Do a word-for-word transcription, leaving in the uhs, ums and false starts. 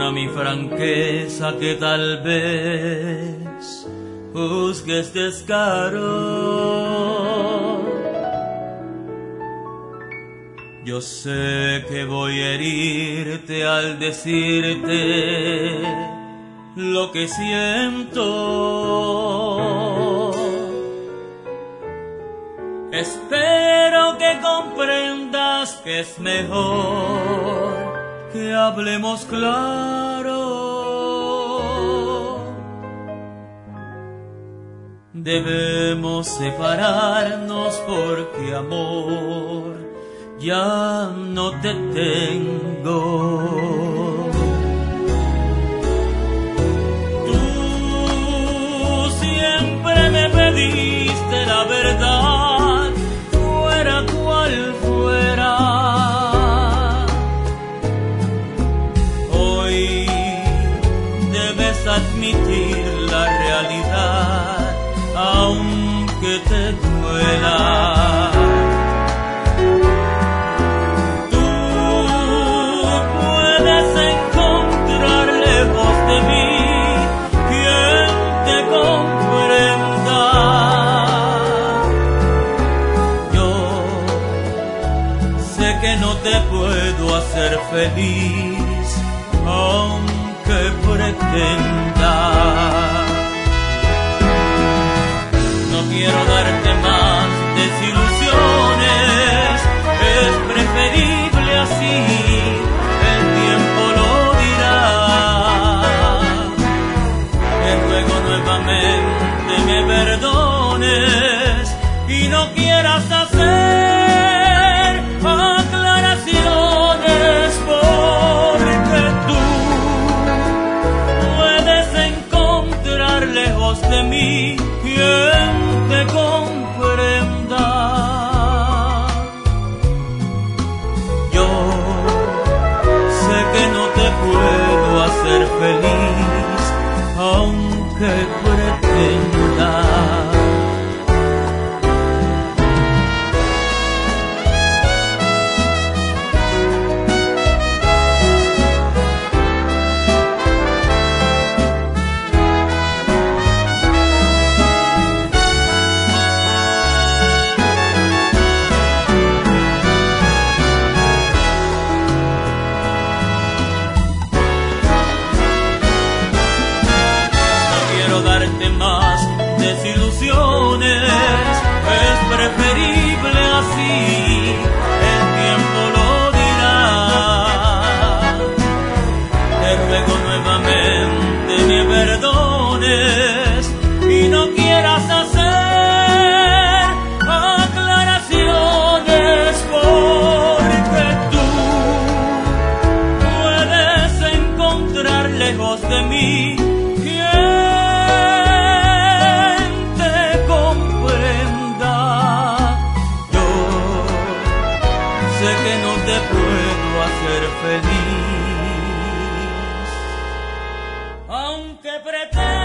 Perdona mi franqueza que tal vez juzgues descaro. Yo sé que voy a herirte al decirte lo que siento. Espero que comprendas que es mejor que hablemos claro. Debemos separarnos porque, amor, ya no te tengo. Tú siempre me pediste la verdad, fuera cual fuera. Hoy debes admitir la realidad, aunque te duela. Te puedo hacer feliz, aunque pretenda. No quiero darte más desilusiones, es preferible así, el tiempo lo dirá. Te ruego nuevamente me perdones y no quieras hacer de mí quien te comprenda. Yo sé que no te puedo hacer feliz, aunque pretenda. Darte más desilusiones, es preferible así, el tiempo lo dirá. Te ruego nuevamente me perdones y no quieras hacer aclaraciones, porque tú puedes encontrar lejos de mí que no te puedo hacer feliz, aunque pretendo.